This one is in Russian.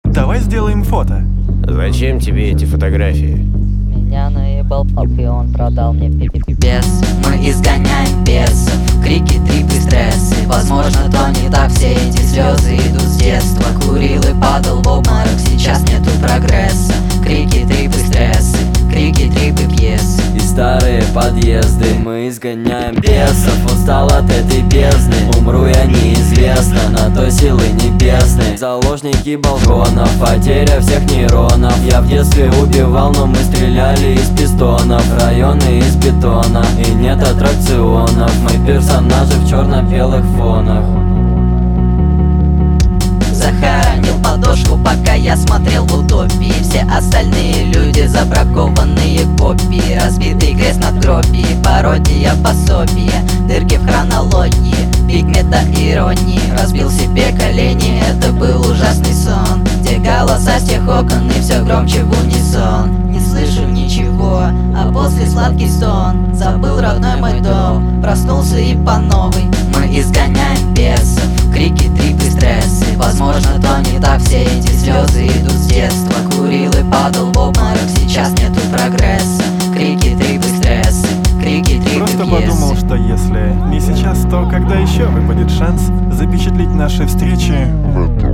Давай сделаем фото. Зачем тебе эти фотографии? Меня наебал пап, и он продал мне Бес, мы изгоняем бесов. Крики, трипы, стрессы. Возможно, то не так, все эти слезы идут с детства. Курил и падал в обморок, сейчас нету прогресса. Крики, трипы, стрессы. Крики, трипы, пьесы. И старые подъезды. Мы изгоняем бесов. Устал от этой бездны. Умру я неизвестно, на то силы небесной. Заложники балконов, потеря всех нейронов. Я в детстве убивал, но мы стреляли из пистонов. Районы из бетона, и нет аттракционов. Мы персонажи в черно-белых фонах. Захоронил подошву, пока я смотрел в утопии. Все остальные люди забракованные копии. Разбитый крест надгробий, пародия пособия. Дырки в хронологии, пик мета-иронии. Разбил себе колени, это был ужасный сон, где голоса с тех окон и все громче в унисон. Не слышу ничего, а после сладкий стон. Забыл родной мой дом, проснулся и по новой. Мы изгоняем бесов. Крики, трипы, стрессы. Возможно, то не так, все эти слезы идут с детства. Курил и падал в обморок, сейчас нету прогресса. Крики, трипы, стрессы. Крики, трипы, Просто пьесы. подумал, что если не сейчас, то когда еще выпадет шанс запечатлеть наши встречи в этом